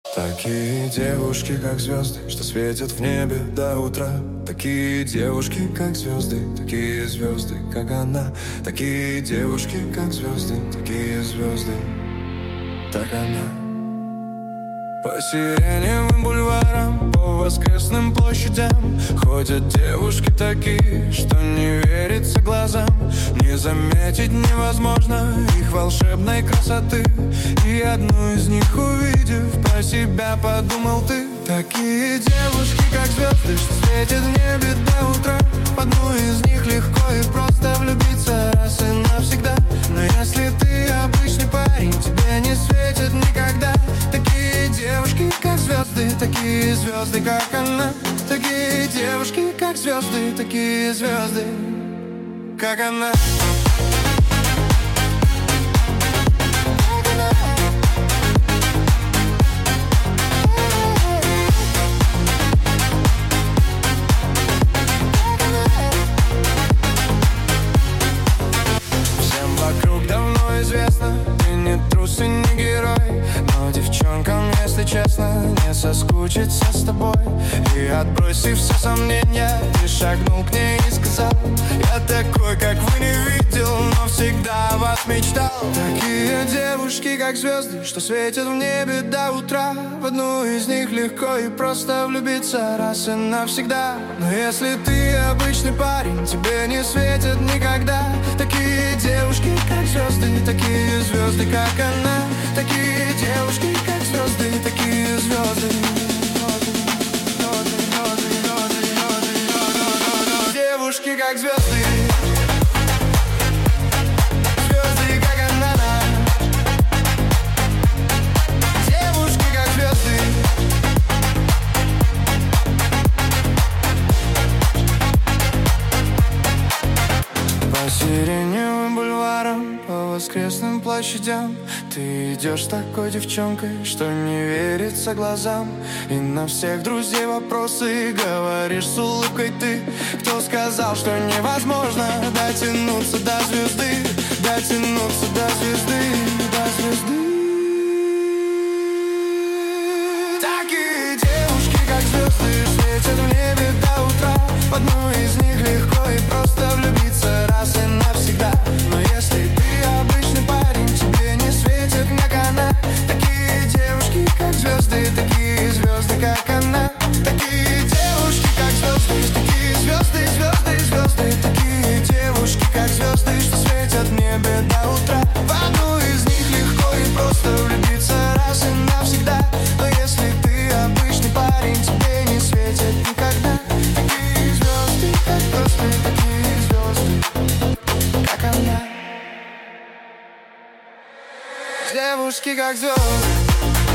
Такие девушки, как звезды, что светят в небе до утра. Такие девушки, как звезды, такие звезды, как она. Такие девушки, как звезды, такие звезды, так она. По Сиреневым бульварам, по воскресным площадям ходят девушки такие, что не верится глазам. Не заметить невозможно их волшебной красоты. И одну из них увидев, про себя подумал ты. Такие девушки, как звезды, что светят в небе до утра. В одну из них легко и просто влюбиться раз и навсегда. Но если ты обычный парень, тебе не светят никогда. Такие девушки, как звезды, такие звезды, как она. Такие девушки, как звезды, такие звезды, как она. Всем вокруг давно известно, ты не трус и не герой. Но девчонкам, если честно, не соскучиться с тобой. И отбросив все сомнения, ты шагнул к ней и сказал: я такой, как вы, не видел, но всегда о вас мечтал. Такие девушки, как звезды, что светят в небе до утра. В одну из них легко и просто влюбиться раз и навсегда. Но если ты обычный парень, тебе не светят никогда. Такие девушки, как звезды, такие звезды, как она. Такие девушки, как звезды, такие звезды. Девушки, как звезды, звезды, как она. Девушки, как звезды. По Сиреневым бульварам, по воскресным площадям ты идешь такой девчонкой, что не верится глазам. И на всех друзей вопросы говоришь с улыбкой ты. Кто сказал, что невозможно дотянуться до звезды, дотянуться до звезды, до звезды. Такие девушки, как звезды, светят в небе до утра. В одну из них легко и просто влюбиться раз и навсегда. Но если ты обычный парень, тебе не светит, как она. Такие девушки, как звезды, такие звезды, как она. Такие девушки, как звезды, такие звезды, звезды, звезды. Такие девушки, как звезды, что светят в небе до утра. В одну из них легко и просто влюбиться раз и навсегда. Но если ты обычный парень, тебе не светит никогда. Такие звезды, как звезды, такие звезды, как она. Девушки, как звезды.